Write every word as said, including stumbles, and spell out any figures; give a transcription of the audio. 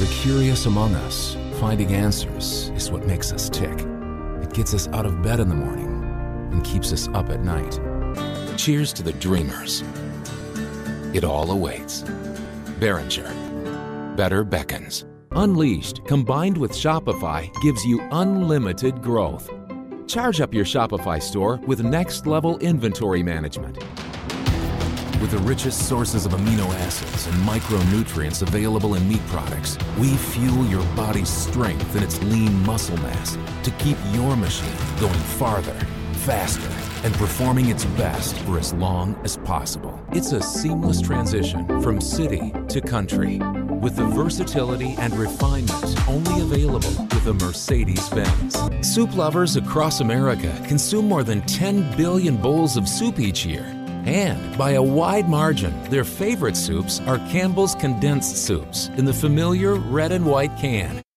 the curious among us, finding answers is what makes us tick. It gets us out of bed in the morning and keeps us up at night. Cheers to the dreamers. It all awaits. Behringer. Better beckons. Unleashed, combined with Shopify, gives you unlimited growth. Charge up your Shopify store with next-level inventory management. With the richest sources of amino acids and micronutrients available in meat products, we fuel your body's strength and its lean muscle mass to keep your machine going farther, faster, and performing its best for as long as possible. It's a seamless transition from city to country, with the versatility and refinement only available with a Mercedes-Benz. Soup lovers across America consume more than ten billion bowls of soup each year. And by a wide margin, their favorite soups are Campbell's condensed soups in the familiar red and white can.